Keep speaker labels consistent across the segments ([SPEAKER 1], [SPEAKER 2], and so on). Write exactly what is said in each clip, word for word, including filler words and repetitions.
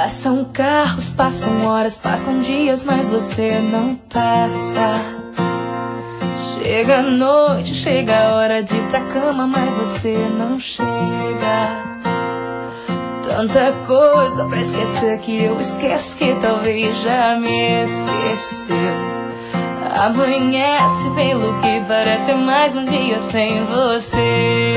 [SPEAKER 1] Passam carros, passam horas, passam dias, mas você não passa. Chega a noite, chega a hora de ir pra cama, mas você não chega. Tanta coisa pra esquecer que eu esqueço, que talvez já me esqueceu. Amanhece pelo que parece mais um dia sem você.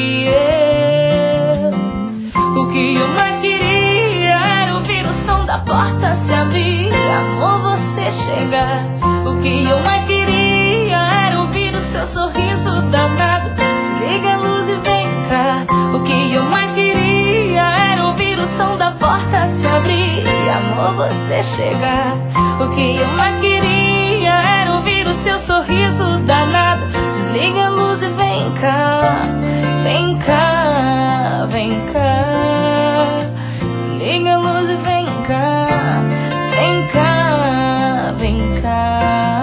[SPEAKER 1] O que eu mais queria era ouvir o som da porta se abrir, amor, você chegar. O que eu mais queria era ouvir o seu sorriso danado. Desliga a luz e vem cá. O que eu mais queria era ouvir o som da porta se abrir, amor, você chegar. O que eu mais queria era ouvir o seu sorriso danado. Desliga a luz e vem cá. Vem cá, vem cá. Desliga a luz e vem cá. Vem cá, vem cá.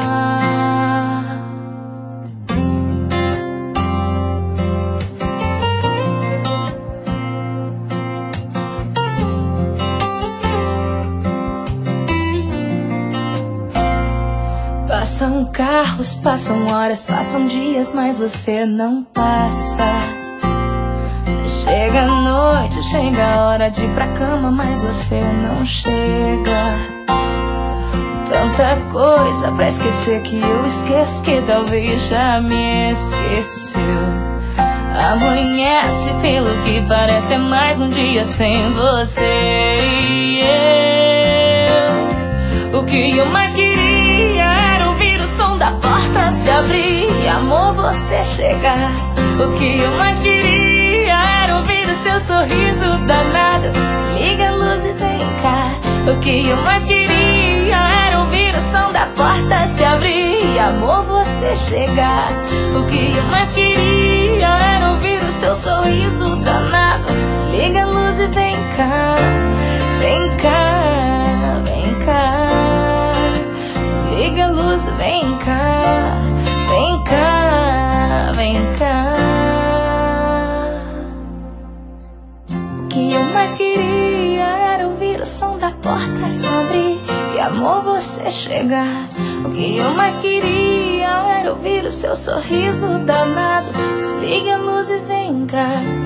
[SPEAKER 1] Passam carros, passam horas, passam dias, mas você não passa. Chega a noite, chega a hora de ir pra cama, mas você não chega. Tanta coisa pra esquecer que eu esqueço, que talvez já me esqueceu. Amanhece pelo que parece é mais um dia sem você. E eu, o que eu mais queria era ouvir o som da porta se abrir, amor, você chegar. O que eu mais queria era ouvir o seu sorriso danado. Desliga a luz e vem cá. O que eu mais queria era ouvir o som da porta se abrir, amor, você chegar. O que eu mais queria era ouvir o seu sorriso danado. Desliga a luz e vem cá. Vem cá, vem cá. Desliga a luz e vem cá. Vem cá, vem cá. O que eu mais queria era ouvir o som da porta se abrir e, amor, você chegar. O que eu mais queria era ouvir o seu sorriso danado. Desliga a luz e vem cá.